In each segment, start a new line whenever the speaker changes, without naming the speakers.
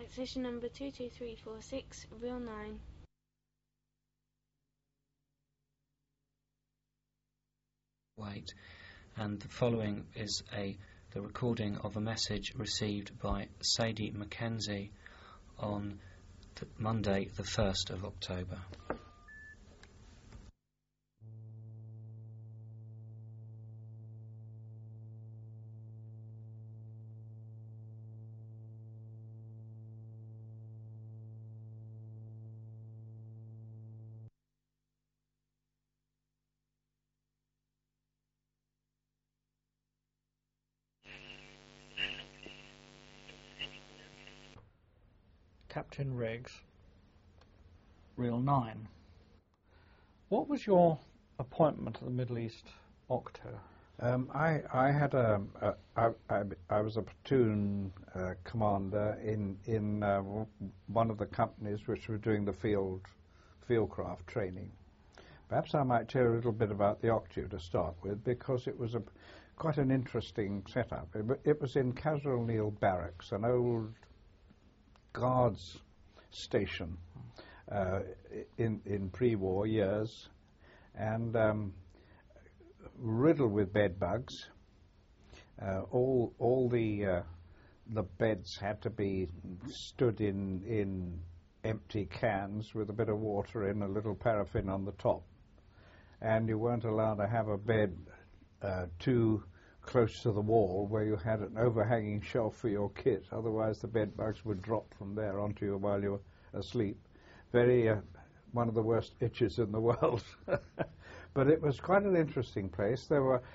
Acquisition number 22346, Real 9.
Wait, and the following is the recording of a message received by Sadie Mackenzie on Monday the 1st of October.
Captain Riggs, Real 9. What was your appointment at the Middle East Octo?
I had I was a platoon commander in one of the companies which were doing the fieldcraft training. Perhaps I might tell you a little bit about the Octo to start with, because it was quite an interesting setup. It was in Castle O'Neill Barracks, an old guards station in pre-war years, and riddled with bed bugs. All the beds had to be stood in empty cans with a bit of water in, a little paraffin on the top, and you weren't allowed to have a bed too close to the wall where you had an overhanging shelf for your kit, otherwise the bed bugs would drop from there onto you while you were asleep. One of the worst itches in the world. But it was quite an interesting place. There were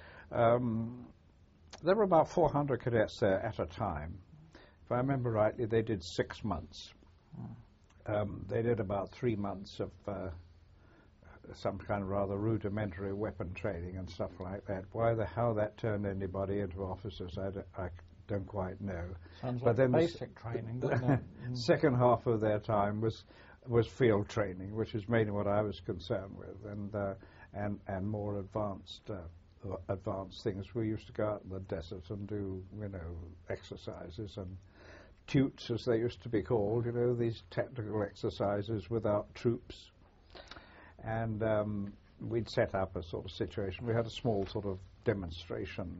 about 400 cadets there at a time. If I remember rightly, they did 6 months. They did about 3 months of some kind of rather rudimentary weapon training and stuff like that. How that turned anybody into officers, I don't quite know.
Sounds like basic training, doesn't it?
Second half of their time was field training, which is mainly what I was concerned with, and more advanced things. We used to go out in the desert and do, exercises and tutes, as they used to be called, these technical exercises without troops. And we'd set up a sort of situation. We had a small sort of demonstration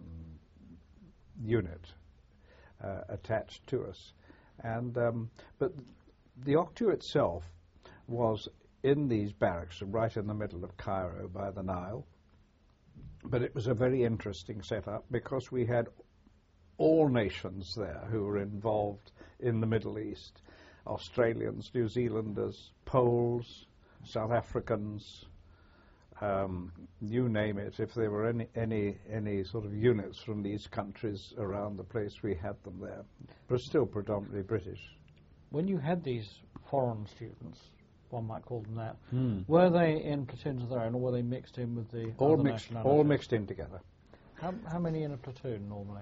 unit attached to us. But the Octo itself was in these barracks right in the middle of Cairo by the Nile. But it was a very interesting setup because we had all nations there who were involved in the Middle East. Australians, New Zealanders, Poles, South Africans, you name it. If there were any sort of units from these countries around the place, we had them there. But still predominantly British.
When you had these foreign students, one might call them that, were they in platoons of their own, or were they mixed in with the other nationalities?
All mixed in together.
How many in a platoon normally?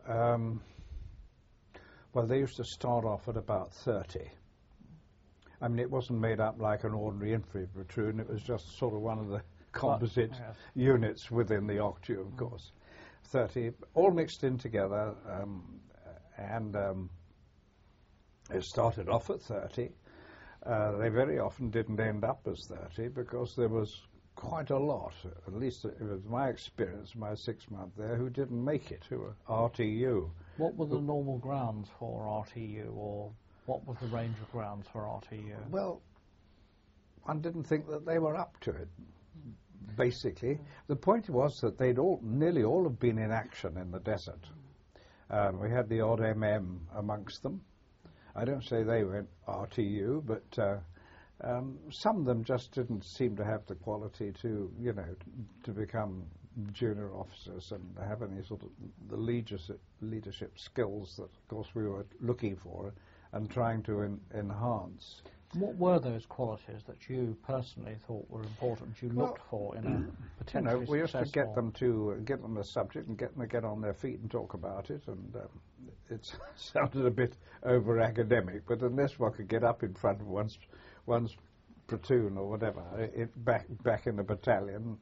Well, they used to start off at about 30. I mean, it wasn't made up like an ordinary infantry platoon. It was just sort of one of the composite units within the Octo, of course. 30, all mixed in together, and it started off at 30. They very often didn't end up as 30 because there was quite a lot, at least it was my experience, my 6 months there, who didn't make it, who were RTU.
What were the normal grounds for RTU, or what was the range of grounds for RTU?
Well, one didn't think that they were up to it, basically. The point was that nearly all have been in action in the desert. We had the odd MM amongst them. I don't say they went RTU, but some of them just didn't seem to have the quality to become junior officers and have any sort of the leadership skills that, of course, we were looking for and trying to enhance.
What were those qualities that you personally thought were important, you looked for in a potentially
we used to
successful...
get them a subject and get them to get on their feet and talk about it, and it sounded a bit over-academic, but unless one could get up in front of one's platoon or whatever, back in the battalion,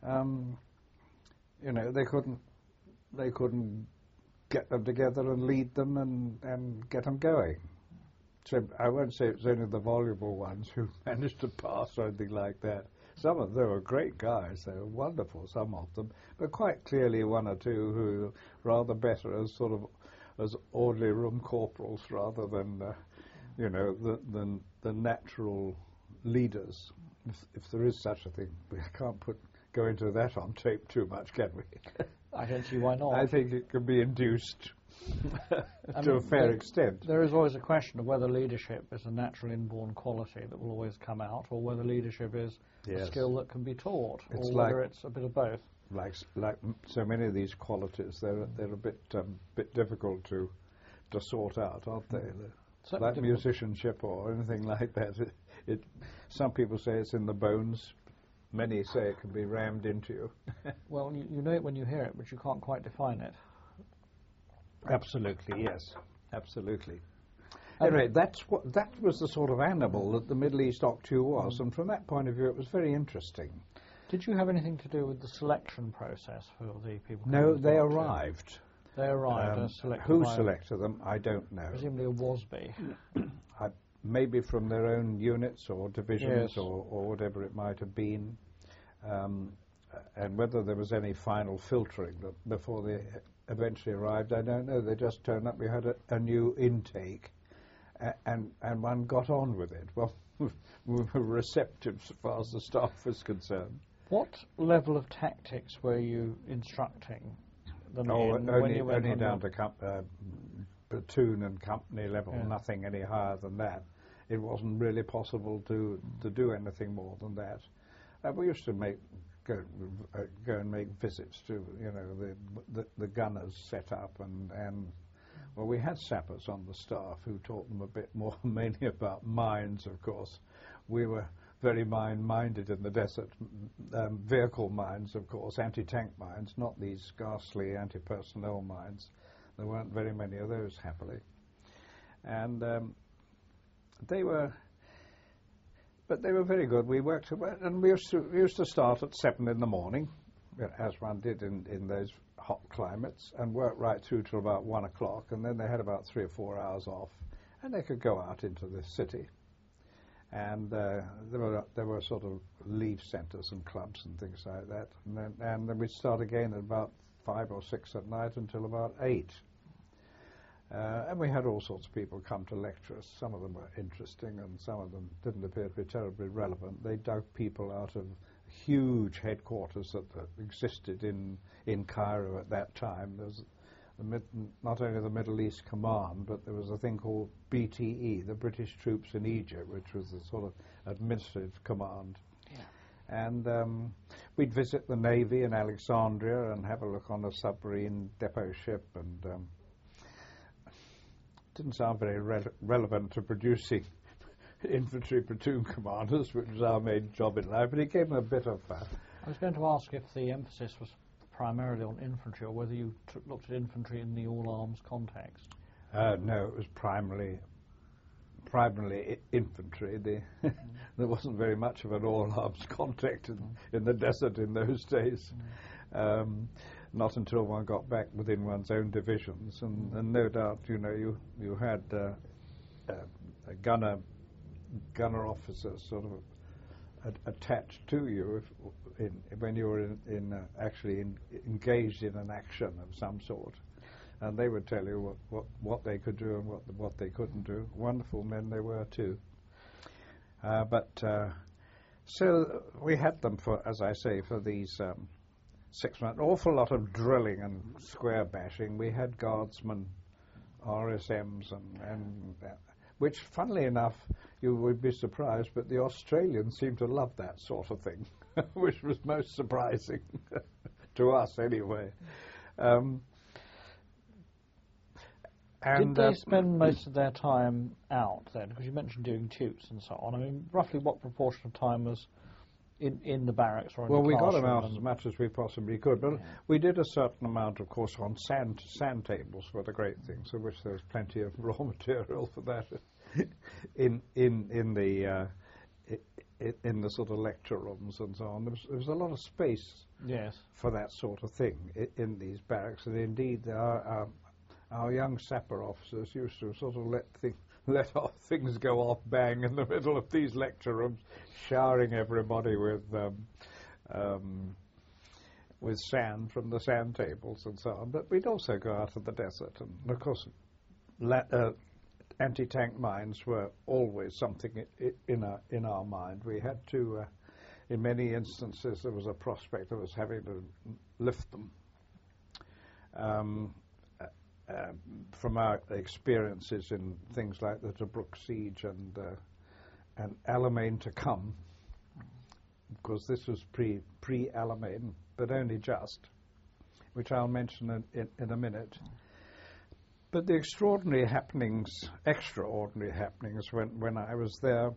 they couldn't get them together and lead them and get them going. So I won't say it's only the voluble ones who managed to pass or anything like that. Some of them were great guys. They were wonderful, some of them, but quite clearly one or two who rather better as sort of as orderly room corporals rather than, the natural leaders, if there is such a thing. We can't go into that on tape too much, can we?
I don't see why not.
I think it can be induced to a fair extent.
There is always a question of whether leadership is a natural inborn quality that will always come out, or whether leadership is a skill that can be taught, or whether it's a bit of both.
Like so many of these qualities, they're a bit difficult to sort out, aren't they? Like musicianship or anything like that. Some people say it's in the bones. Many say it can be rammed into you.
Well, you know it when you hear it, but you can't quite define it.
Absolutely, yes. Absolutely. Anyway, that was the sort of animal that the Middle East Octu was, and from that point of view, it was very interesting.
Did you have anything to do with the selection process for the people?
No, they arrived.
They arrived. Selected
who selected them, I don't know.
Presumably a WASB.
Maybe from their own units or divisions, or whatever it might have been. And whether there was any final filtering before they eventually arrived, I don't know. They just turned up. We had a new intake, and one got on with it. Well, we were receptive as far as the staff was concerned.
What level of tactics were you instructing them in?
Only down to platoon and company level, nothing any higher than that. It wasn't really possible to do anything more than that. We used to go and make visits to the gunners set up, and well, we had sappers on the staff who taught them a bit more, mainly about mines, of course. We were very mine-minded in the desert. Vehicle mines, of course, anti-tank mines, not these ghastly anti-personnel mines. There weren't very many of those, happily. And they were very good. We worked, and we used to start at 7 in the morning, as one did in those hot climates, and work right through till about 1 o'clock, and then they had about 3 or 4 hours off, and they could go out into the city. And there were sort of leave centres and clubs and things like that, and then we'd start again at about 5 or 6 at night until about 8. And we had all sorts of people come to lecture us. Some of them were interesting, and some of them didn't appear to be terribly relevant. They dug people out of huge headquarters that existed in Cairo at that time. There was not only the Middle East Command, but there was a thing called BTE, the British Troops in Egypt, which was the sort of administrative command. Yeah. And we'd visit the Navy in Alexandria and have a look on a submarine depot ship, and didn't sound very relevant to producing infantry platoon commanders, which was our main job in life, but it gave them a bit of fun.
I was going to ask if the emphasis was primarily on infantry, or whether you looked at infantry in the all-arms context.
No, it was primarily infantry. There wasn't very much of an all-arms contact in the desert in those days. Not until one got back within one's own divisions, and no doubt, you had a gunner officers sort of attached to you when you were actually engaged in an action of some sort, and they would tell you what they could do and what they couldn't do. Wonderful men they were too. So we had them for, as I say, for these 6 months. An awful lot of drilling and square bashing. We had guardsmen, RSMs, and which, funnily enough, you would be surprised, but the Australians seemed to love that sort of thing, which was most surprising to us, anyway.
Did they spend most of their time out then? Because you mentioned doing tubes and so on. I mean, roughly what proportion of time was in the barracks or in the classroom?
Well, we got them out as much as we possibly could, but we did a certain amount, of course, on sand tables were the great things, of which there was plenty of raw material for that in the sort of lecture rooms and so on. There was a lot of space for that sort of thing in these barracks, and indeed our young sapper officers used to sort of let off things go off bang in the middle of these lecture rooms, showering everybody with sand from the sand tables and so on. But we'd also go out of the desert, and of course anti-tank mines were always something in our mind. We had to, in many instances, there was a prospect of us having to lift them. From our experiences in things like the Tobruk siege and Alamein to come, because this was pre-Alamein, but only just, which I'll mention in a minute. But the extraordinary happenings when I was there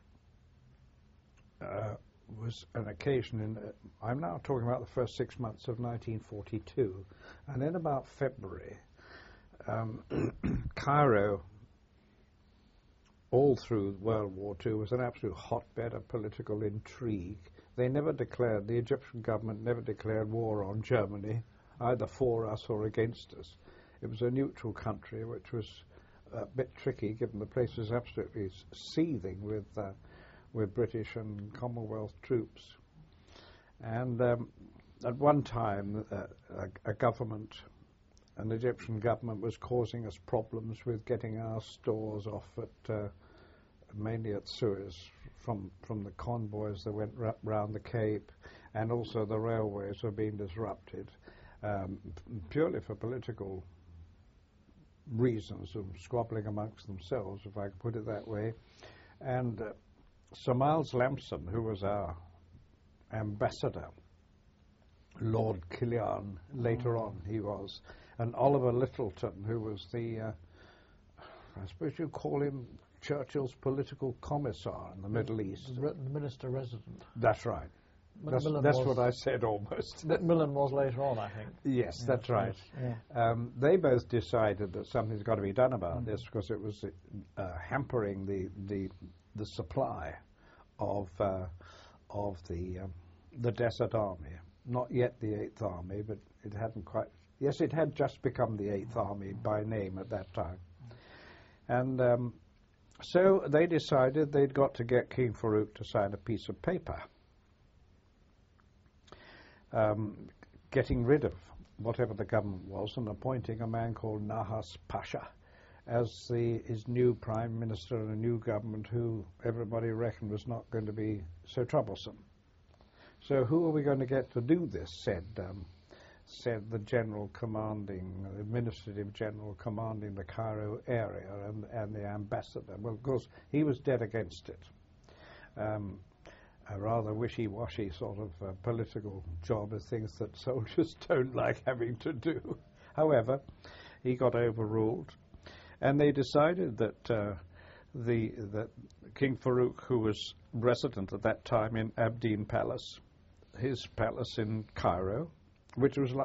was an occasion I'm now talking about the first 6 months of 1942, and in about February, Cairo, all through World War II, was an absolute hotbed of political intrigue. The Egyptian government never declared war on Germany, either for us or against us. It was a neutral country, which was a bit tricky, given the place was absolutely seething with British and Commonwealth troops. And at one time, an Egyptian government was causing us problems with getting our stores off mainly at Suez, from the convoys that went round the Cape, and also the railways were being disrupted, purely for political reasons, of squabbling amongst themselves, if I could put it that way. And Sir Miles Lampson, who was our ambassador, Lord Kilian, later on he was, and Oliver Littleton, who was I suppose you'd call him Churchill's political commissar in the Middle East.
The minister resident.
That's right. That's what I said almost.
Macmillan was later on, I think.
Yes, that's right. Yeah. They both decided that something's got to be done about this, because it was hampering the supply of the Desert Army. Not yet the Eighth Army, but it hadn't quite. Yes, it had just become the Eighth Army by name at that time, and so they decided they'd got to get King Farouk to sign a piece of paper, getting rid of whatever the government was and appointing a man called Nahas Pasha as his new prime minister in a new government who everybody reckoned was not going to be so troublesome. So who are we going to get to do this, said the administrative general commanding the Cairo area and the ambassador. Well, of course, he was dead against it. A rather wishy-washy sort of political job, of things that soldiers don't like having to do. However, he got overruled, and they decided that that King Farouk, who was resident at that time in Abdeen Palace, his palace in Cairo, which was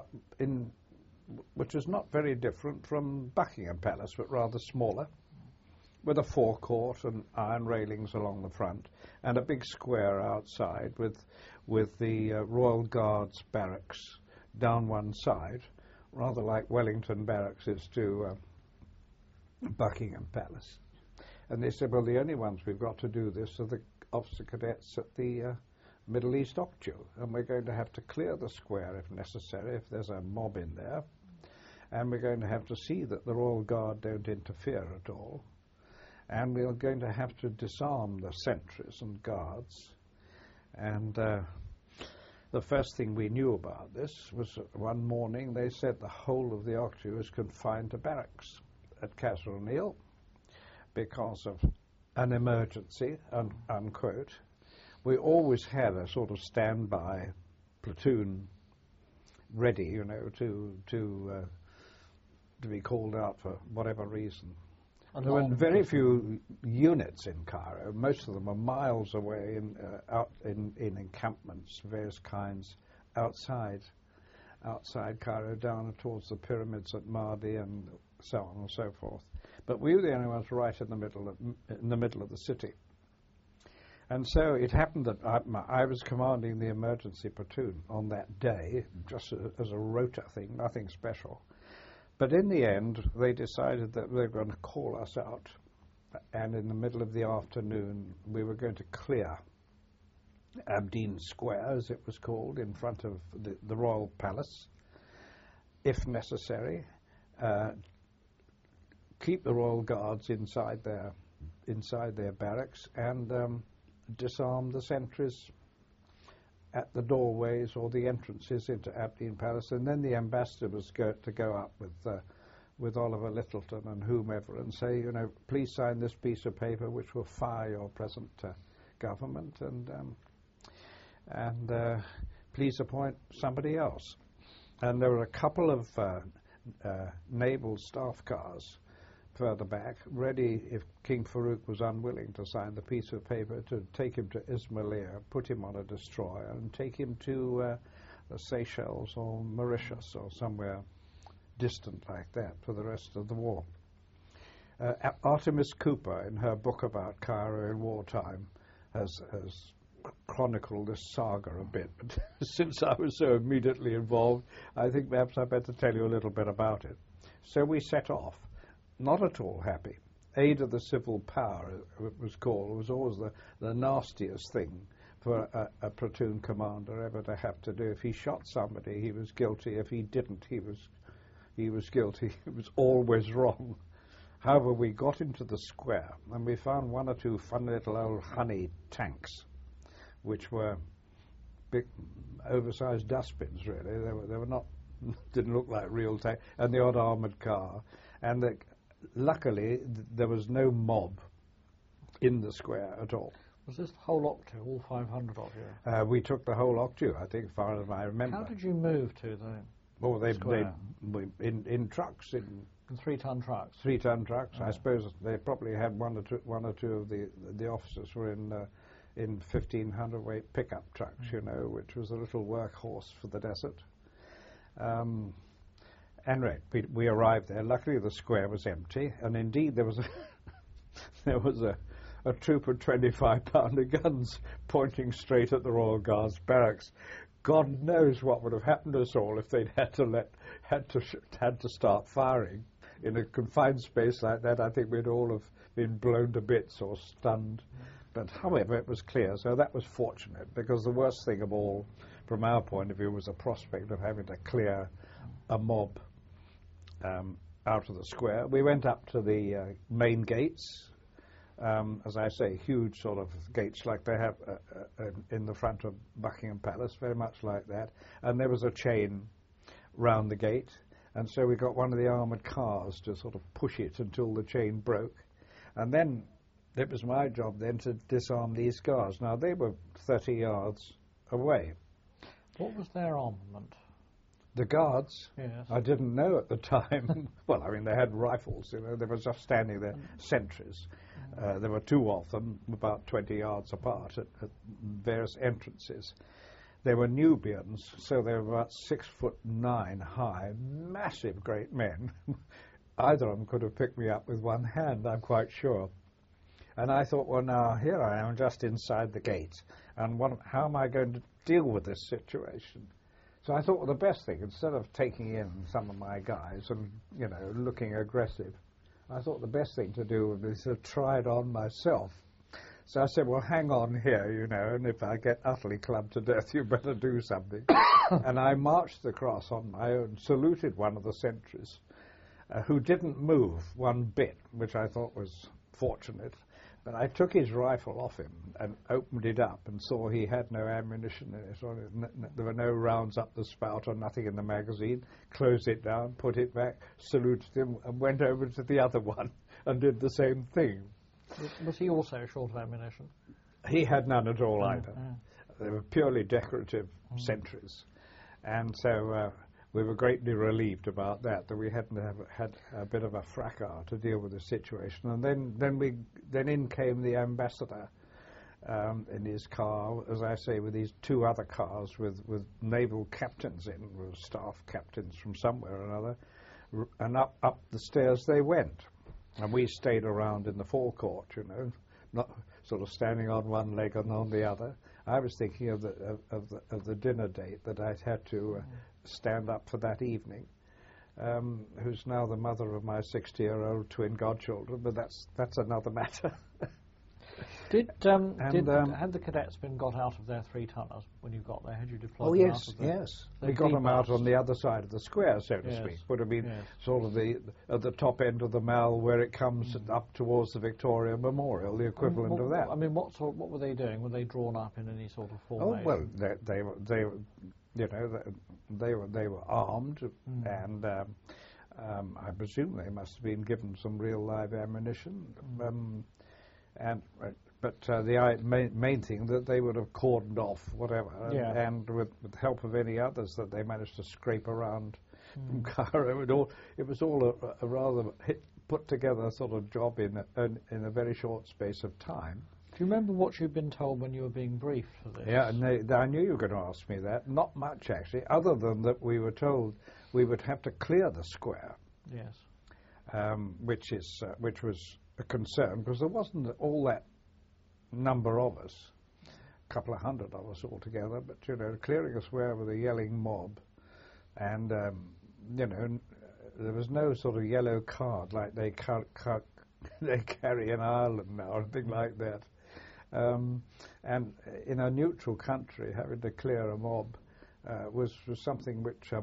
not very different from Buckingham Palace, but rather smaller, with a forecourt and iron railings along the front, and a big square outside with the Royal Guards barracks down one side, rather like Wellington barracks is to Buckingham Palace. And they said, well, the only ones we've got to do this are the officer cadets at the Middle East OCTU, and we're going to have to clear the square if necessary, if there's a mob in there, and we're going to have to see that the Royal Guard don't interfere at all, and we're going to have to disarm the sentries and guards. And the first thing we knew about this was one morning they said the whole of the OCTU is confined to barracks at Qasr O'Neill because of an emergency, unquote. We always had a sort of standby platoon ready, to be called out for whatever reason. And there were very few units in Cairo. Most of them are miles away, out in encampments, various kinds, outside Cairo, down towards the pyramids at Mahdi and so on and so forth. But we were the only ones right in the middle of the city. And so it happened that I was commanding the emergency platoon on that day, just as a rota thing, nothing special. But in the end, they decided that they were going to call us out, and in the middle of the afternoon, we were going to clear Aberdeen Square, as it was called, in front of the Royal Palace, if necessary, keep the Royal Guards inside their barracks, and disarm the sentries at the doorways or the entrances into Aberdeen Palace. And then the ambassador was to go up with Oliver Littleton and whomever and say, you know, please sign this piece of paper which will fire your present government, and please appoint somebody else. And there were a couple of naval staff cars further back, ready, if King Farouk was unwilling to sign the piece of paper, to take him to Ismailia, put him on a destroyer, and take him to the Seychelles or Mauritius or somewhere distant like that for the rest of the war. Artemis Cooper, in her book about Cairo in wartime, has chronicled this saga a bit, but since I was so immediately involved, I think perhaps I better tell you a little bit about it. So we set off, not at all happy. Aid of the civil power, it was called, was always the nastiest thing for a platoon commander ever to have to do. If he shot somebody, he was guilty. If he didn't, he was guilty. It was always wrong. However, we got into the square, and we found one or two fun little old honey tanks, which were big, oversized dustbins, really. They were not, didn't look like real tanks, and the odd armoured car. And luckily, there was no mob in the square at all.
Was this the whole octu, all 500 of you?
We took the whole octu, I think, as far as I remember.
How did you move to the square?
In trucks, in
3-ton trucks.
3-ton trucks. I suppose they probably had one or two of the officers were in 1,500 weight pickup trucks, you know, which was a little workhorse for the desert. Anyway, we arrived there. Luckily, the square was empty, and indeed there was a troop of 25-pounder guns pointing straight at the Royal Guards barracks. God knows what would have happened to us all if they'd had to start firing in a confined space like that. I think we'd all have been blown to bits or stunned. But however, it was clear, so that was fortunate, because the worst thing of all, from our point of view, was the prospect of having to clear a mob out of the square. We went up to the main gates, as I say, huge sort of gates like they have in the front of Buckingham Palace, very much like that. And there was a chain round the gate, and so we got one of the armoured cars to sort of push it until the chain broke. And then it was my job then to disarm these guards. Now, they were 30 yards away.
What was their armament?
The guards?
Yes.
I didn't know at the time. Well, I mean, they had rifles, you know. They were just standing there, sentries. There were two of them, about 20 yards apart at various entrances. They were Nubians, so they were about 6'9" high, massive great men. Either of them could have picked me up with one hand, I'm quite sure. And I thought, well, now, here I am just inside the gate, and how am I going to deal with this situation? So I thought, well, the best thing, instead of taking in some of my guys and, you know, looking aggressive, I thought the best thing to do would be to try it on myself. So I said, well, hang on here, you know, and if I get utterly clubbed to death, you better do something. And I marched across on my own, saluted one of the sentries, who didn't move one bit, which I thought was fortunate. But I took his rifle off him and opened it up and saw he had no ammunition in it. There were no rounds up the spout or nothing in the magazine. Closed it down, put it back, saluted him, and went over to the other one and did the same thing.
Was he also short of ammunition?
He had none at all either. They were purely decorative sentries. And so we were greatly relieved about that we hadn't had a bit of a fracas to deal with the situation. And then in came the ambassador in his car, as I say, with these two other cars with naval captains in, with staff captains from somewhere or another, and up the stairs they went. And we stayed around in the forecourt, you know, not sort of standing on one leg and on the other. I was thinking of the dinner date that I'd had to stand up for that evening. who's now the mother of my 60-year-old twin godchildren, but that's another matter.
Had the cadets been got out of their 3-tonners when you got there? Had you deployed
Oh,
them
yes,
out of there?
yes. We got them out on the other side of the square, so to
Yes.
speak. Would have been
Yes.
sort of at the top end of the Mall where it comes up towards the Victoria Memorial, the equivalent of that.
I mean, what were they doing? Were they drawn up in any sort of
Oh
formation?
well, they they were armed, and I presume they must have been given some real live ammunition. But the main thing that they would have cordoned off whatever, and with the help of any others that they managed to scrape around from Cairo. It was all a rather put together sort of job in a very short space of time.
Do you remember what you'd been told when you were being briefed for this?
Yeah, and I knew you were going to ask me that. Not much, actually, other than that we were told we would have to clear the square.
Yes.
Which was a concern, because there wasn't all that number of us, a couple of hundred of us altogether, but, clearing a square with a yelling mob, and, there was no sort of yellow card like they carry in Ireland now, or anything like that. And in a neutral country, having to clear a mob was something which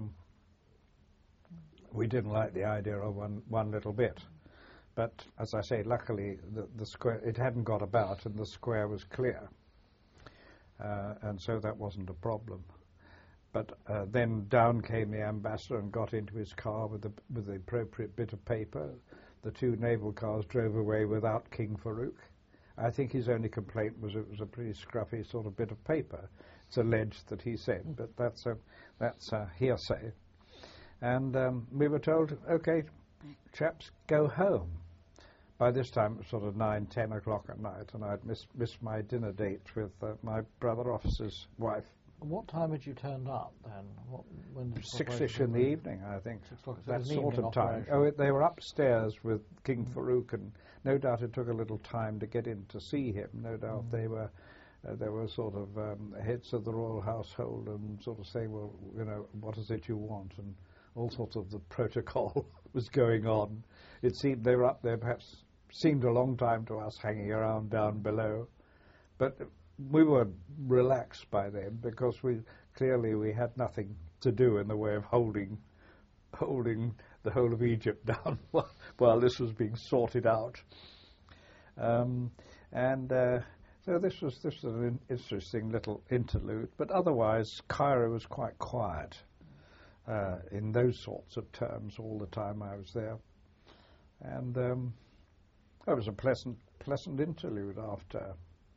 we didn't like the idea of one little bit. But as I say, luckily the square, it hadn't got about, and the square was clear, and so that wasn't a problem. But then down came the ambassador and got into his car with the appropriate bit of paper. The 2 naval cars drove away without King Farouk. I think his only complaint was it was a pretty scruffy sort of bit of paper. It's alleged that he said, but that's a hearsay. And we were told, OK, chaps, go home. By this time, it was sort of 9, 10 o'clock at night, and I'd missed my dinner date with my brother officer's wife.
What time had you turned up then? When
6-ish in the evening, I think.
6 o'clock.
That sort of time. Oh, they were upstairs with King Farouk, and no doubt it took a little time to get in to see him. No doubt they were sort of heads of the royal household and sort of saying, well, what is it you want? And all sorts of the protocol was going on. It seemed they were up there, perhaps seemed a long time to us hanging around down below. But we were relaxed by then, because we had nothing to do in the way of holding the whole of Egypt down while this was being sorted out. So this was an interesting little interlude. But otherwise, Cairo was quite quiet in those sorts of terms all the time I was there, and it was a pleasant interlude after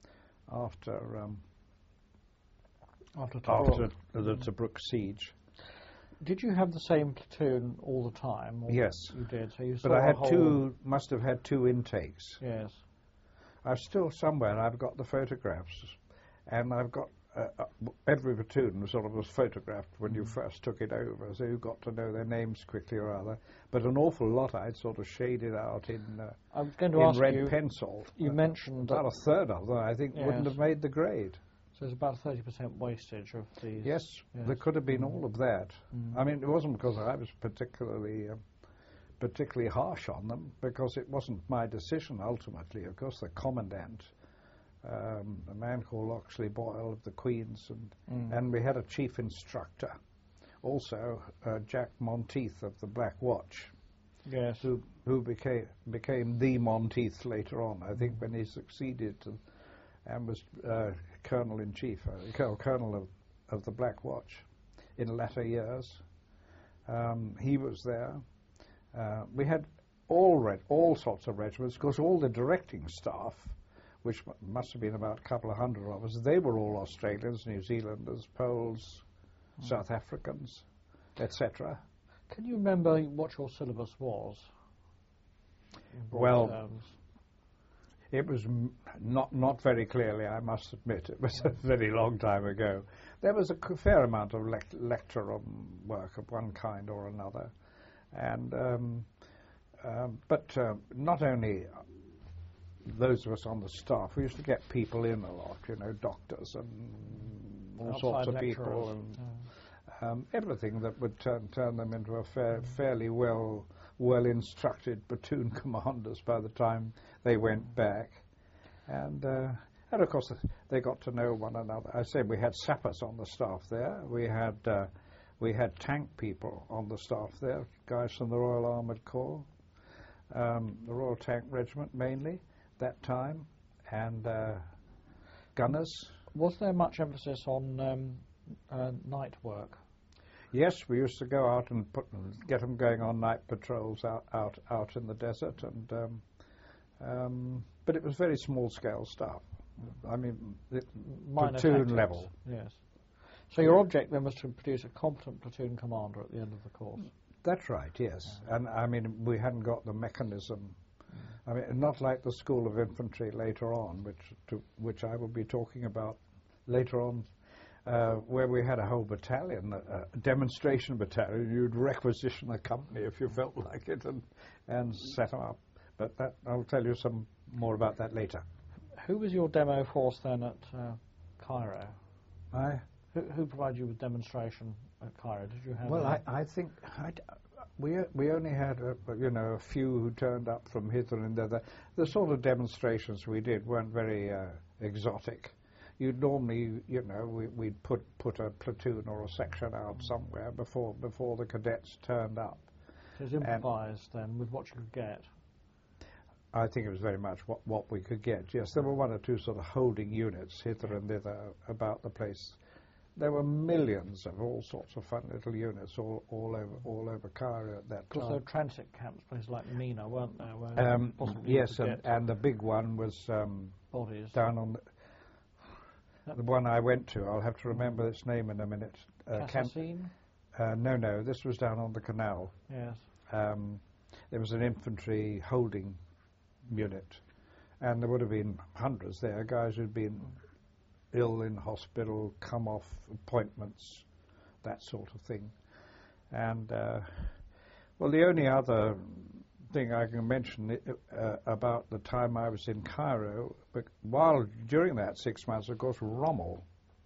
the Tobruk siege.
Did you have the same platoon all the time?
Yes,
you did. So you saw
but I had must have had 2 intakes.
Yes,
I've still somewhere. I've got the photographs, and I've got every platoon sort of was photographed when you first took it over, so you got to know their names quickly or other. But an awful lot I'd sort of shaded out in red pencil.
You mentioned
about a third of them, I think, wouldn't have made the grade.
So there's about 30% wastage of these.
Yes, there could have been all of that. I mean, it wasn't because I was particularly harsh on them, because it wasn't my decision ultimately. Of course, the commandant, a man called Loxley Boyle of the Queen's, and we had a chief instructor, also Jack Monteith of the Black Watch,
yes,
who became the Monteith later on, I think, when he succeeded and was Colonel-in-Chief, Colonel of the Black Watch in latter years. He was there. We had all sorts of regiments, because all the directing staff, which must have been about a couple of hundred of us, they were all Australians, New Zealanders, Poles, South Africans, etc.
Can you remember what your syllabus was?
Well, it was not very clearly, I must admit. It was a very long time ago. There was a fair amount of lecturer work of one kind or another, and but not only those of us on the staff, we used to get people in a lot, doctors and all sorts of people, everything that would turn them into a fairly well instructed platoon commanders by the time they went back. And of course, they got to know one another. I said we had sappers on the staff there. We had tank people on the staff there, guys from the Royal Armoured Corps, the Royal Tank Regiment mainly that time, and gunners.
Was there much emphasis on night work?
Yes, we used to go out and get them going on night patrols out in the desert, and but it was very small scale stuff. I mean, platoon level.
Yes. So your object then was to produce a competent platoon commander at the end of the course.
That's right. Yes, and I mean we hadn't got the mechanism. I mean, not like the School of Infantry later on, which I will be talking about later on, where we had a whole battalion, a demonstration battalion. You'd requisition a company if you felt like it, and set them up. But I'll tell you some more about that later.
Who was your demo force then at Cairo? Who provided you with demonstration at Cairo? Did you have?
Well, I think we only had a few who turned up from hither and thither. The sort of demonstrations we did weren't very exotic. You'd normally, we'd put a platoon or a section out somewhere before the cadets turned up.
So it was improvised then with what you could get.
I think it was very much what we could get. Yes, there were one or two sort of holding units hither and thither about the place. There were millions of all sorts of fun little units all over Cairo at that time.
Because there were transit camps, places like Mina, weren't there?
Yes, and the big one was
bodies
down on the one I went to. I'll have to remember its name in a minute.
Kasserine?
No, this was down on the canal.
Yes.
There was an infantry holding unit, and there would have been hundreds there, guys who'd been ill in hospital, come off appointments, that sort of thing. And the only other thing I can mention about the time I was in Cairo, but during that 6 months, of course, Rommel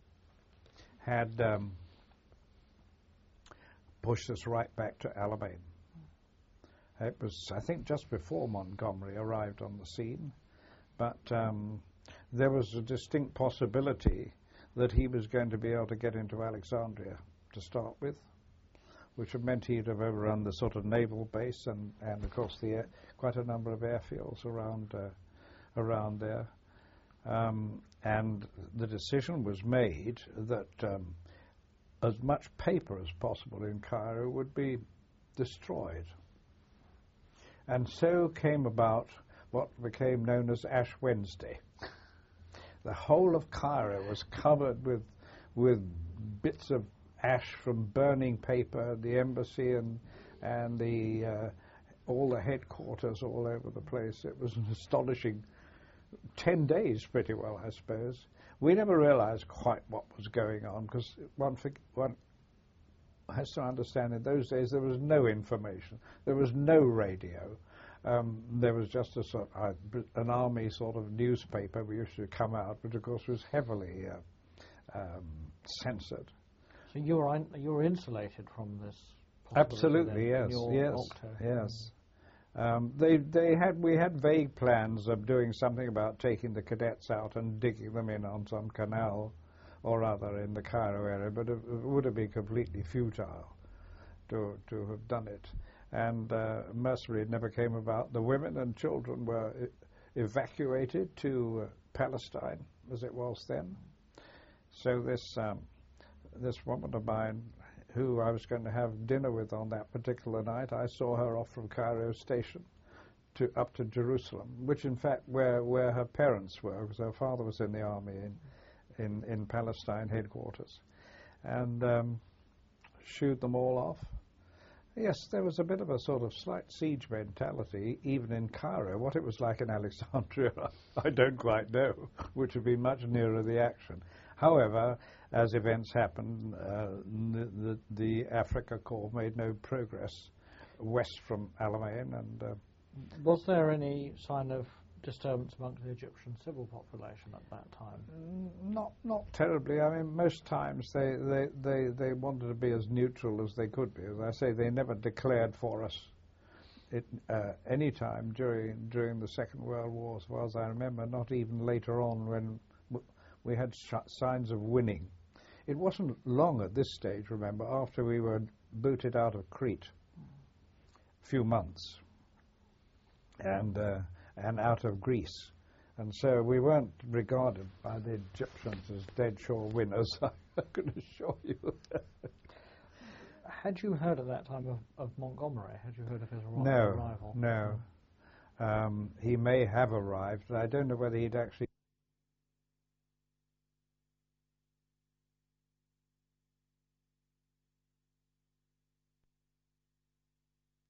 had pushed us right back to Alamein. It was, I think, just before Montgomery arrived on the scene, but there was a distinct possibility that he was going to be able to get into Alexandria to start with, which had meant he'd have overrun the sort of naval base and of course, quite a number of airfields around there. And the decision was made that as much paper as possible in Cairo would be destroyed. And so came about what became known as Ash Wednesday. The whole of Cairo was covered with bits of ash from burning paper, the embassy and all the headquarters all over the place. It was an astonishing 10 days, pretty well, I suppose. We never realized quite what was going on, because one has to understand in those days there was no information, there was no radio. There was just an army sort of newspaper we used to come out, which of course was heavily censored.
So you were insulated from this.
Absolutely, yes. We had vague plans of doing something about taking the cadets out and digging them in on some canal or other in the Cairo area, but it would have been completely futile to have done it. And mercifully, it never came about. The women and children were evacuated to Palestine, as it was then. So this woman of mine, who I was going to have dinner with on that particular night, I saw her off from Cairo station up to Jerusalem, which in fact where her parents were, because her father was in the army in Palestine headquarters, and shooed them all off. Yes, there was a bit of a sort of slight siege mentality, even in Cairo. What it was like in Alexandria, I don't quite know, which would be much nearer the action. However, as events happened, the Africa Corps made no progress west from Alamein. And
was there any sign of disturbance amongst the Egyptian civil population at that time?
Not terribly. I mean, most times they wanted to be as neutral as they could be. As I say, they never declared for us any time during the Second World War, as far as I remember, not even later on when we had signs of winning. It wasn't long at this stage, remember, after we were booted out of Crete, a few months, and out of Greece. And so we weren't regarded by the Egyptians as dead sure winners, I can assure you.
Had you heard at that time of Montgomery? Had you heard of his arrival?
No. He may have arrived, but I don't know whether he'd actually